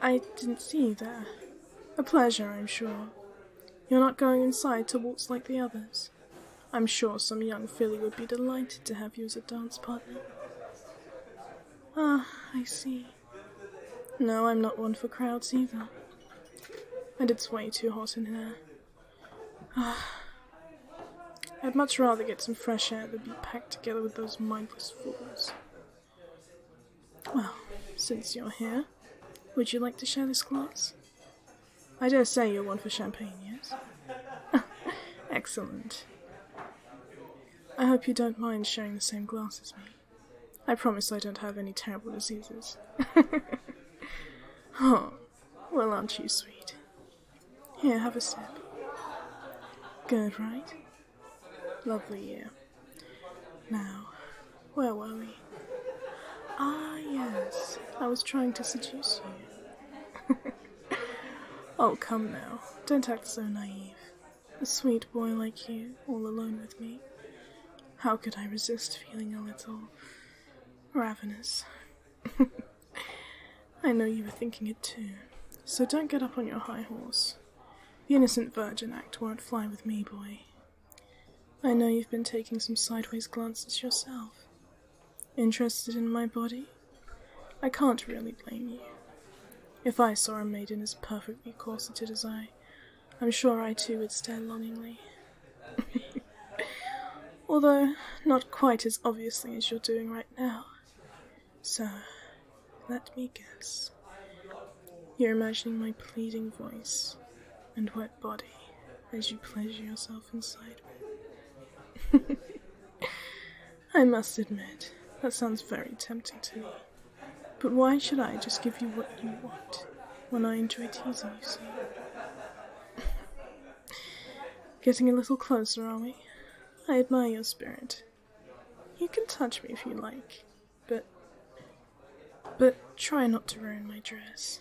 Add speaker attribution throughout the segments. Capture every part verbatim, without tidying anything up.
Speaker 1: I didn't see you there. A pleasure, I'm sure. You're not going inside to waltz like the others? I'm sure some young filly would be delighted to have you as a dance partner. Ah, I see. No, I'm not one for crowds either. And it's way too hot in here. Ah. I'd much rather get some fresh air than be packed together with those mindless fools. Well, since you're here, would you like to share this glass? I dare say you're one for champagne, yes? Excellent. I hope you don't mind sharing the same glass as me. I promise I don't have any terrible diseases. Oh, well, aren't you sweet? Here, have a sip. Good, right? Lovely year. Now, where were we? Ah, yes, I was trying to seduce you. Oh, come now, don't act so naive. A sweet boy like you, all alone with me. How could I resist feeling a little ravenous? I know you were thinking it too, so don't get up on your high horse. The innocent virgin act won't fly with me, boy. I know you've been taking some sideways glances yourself. Interested in my body? I can't really blame you. If I saw a maiden as perfectly corseted as I, I'm sure I too would stare longingly. Although, not quite as obviously as you're doing right now. So, let me guess. You're imagining my pleading voice and wet body as you pleasure yourself inside me. I must admit, that sounds very tempting to me. But why should I just give you what you want when I enjoy teasing you so? Getting a little closer, are we? I admire your spirit. You can touch me if you like, but... But try not to ruin my dress.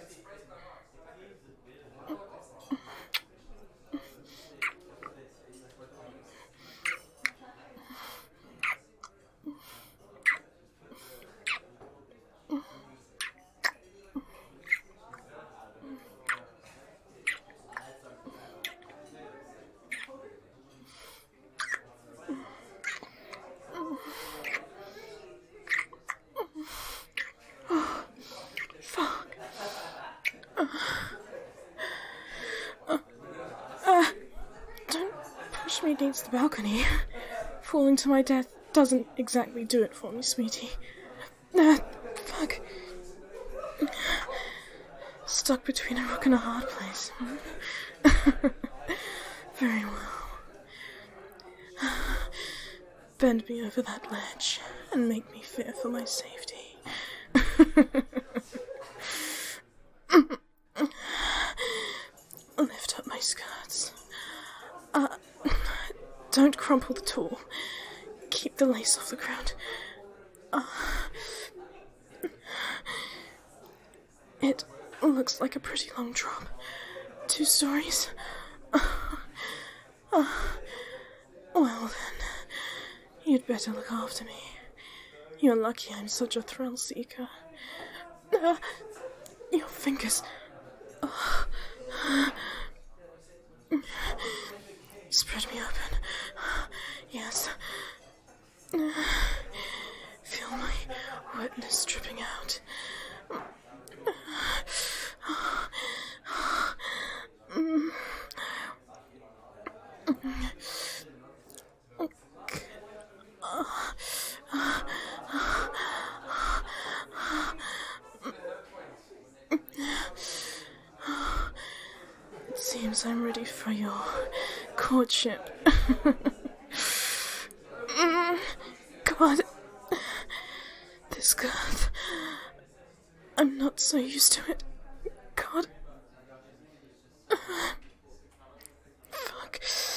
Speaker 1: Me against the balcony. Falling to my death doesn't exactly do it for me, sweetie. Ah, fuck. Stuck between a rock and a hard place. Very well. Bend me over that ledge and make me fear for my safety. Lift up my skirts. Uh, don't crumple the tulle. Keep the lace off the ground. Uh, it looks like a pretty long drop. Two stories. Uh, uh, well then, you'd better look after me. You're lucky I'm such a thrill seeker. Uh, your fingers... Uh, Spread me open. Yes. Feel my wetness dripping out. It seems I'm ready for your courtship. God, this girth. I'm not so used to it. God. Fuck.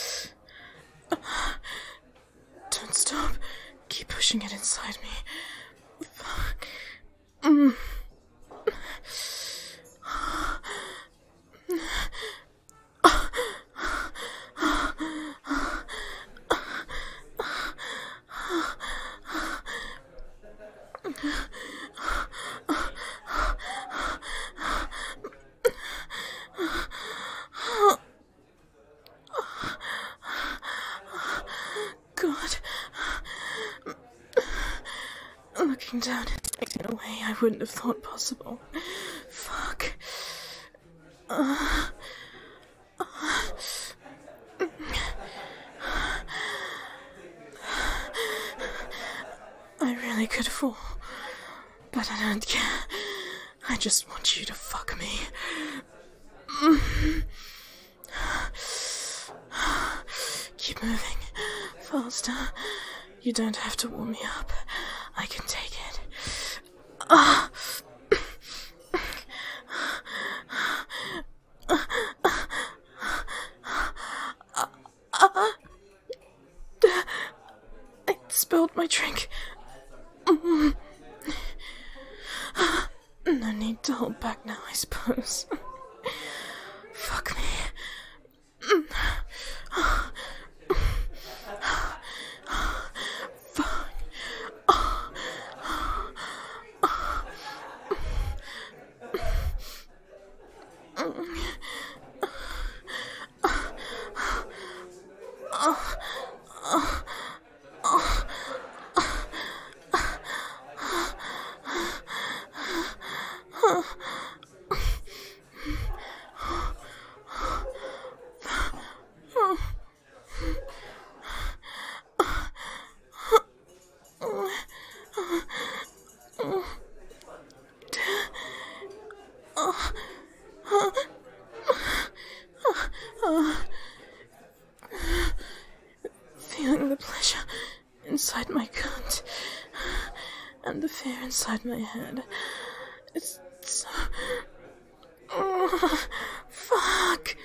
Speaker 1: Don't stop. Keep pushing it inside me. Fuck. Mm. breaking down in a way I wouldn't have thought possible. Fuck. Uh, uh, I really could fall, but I don't care. I just want you to fuck me. Keep moving. Faster. You don't have to warm me up. I can take it. Ah! I spilled my drink. No need to hold back now, I suppose. Fuck me. Fuck. Feeling the pleasure inside my cunt and the fear inside my head. It's so... Oh, fuck.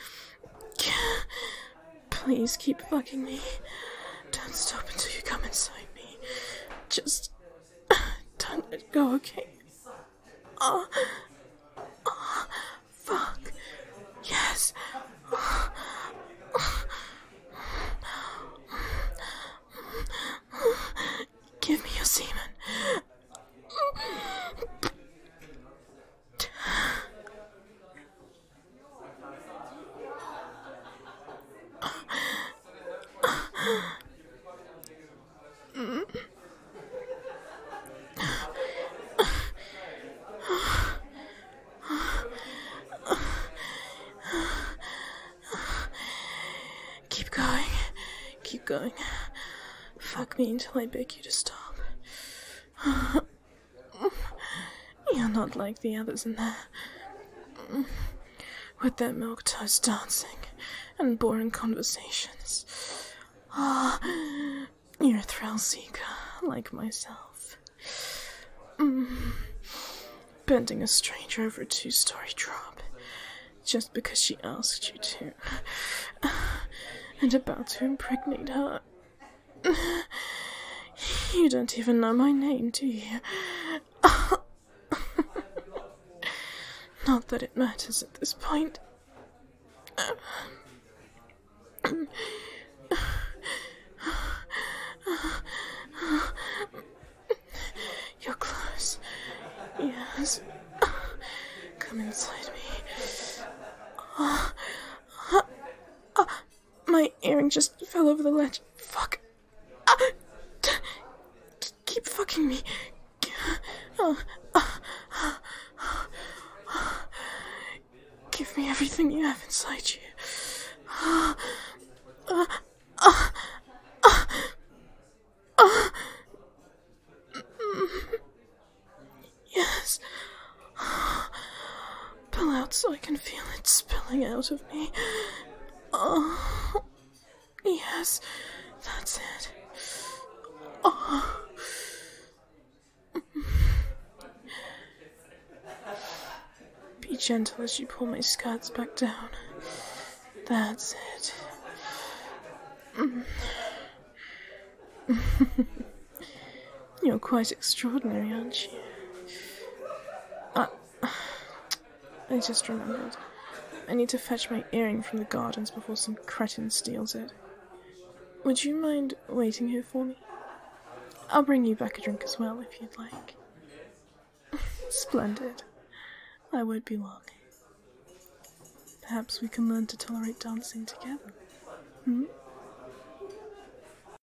Speaker 1: Please keep fucking me. Don't stop until you come inside me. Just don't let go, okay? Oh, oh fuck. Yes. Oh. Give me your semen. Keep going. Keep going. Fuck me until I beg you to stop. You're not like the others in there. With their milk toast dancing and boring conversations. Ah, you're a thrill seeker, like myself. Mm. Bending a stranger over a two-story drop, just because she asked you to. And about to impregnate her. You don't even know my name, do you? Not that it matters at this point. You're close. Yes. Come inside me. Oh, oh, oh, my earring just fell over the ledge. Fuck. Ah, d- d- keep fucking me. Oh, oh, oh, oh. Give me everything you have inside you. Oh, oh, oh, oh, oh. Yes. Pull out so I can feel it spilling out of me. Oh, yes, that's it. Oh. Be gentle as you pull my skirts back down. That's it. You're quite extraordinary, aren't you? Uh, I just remembered. I need to fetch my earring from the gardens before some cretin steals it. Would you mind waiting here for me? I'll bring you back a drink as well, if you'd like. Splendid. I won't be long. Perhaps we can learn to tolerate dancing together. Hmm?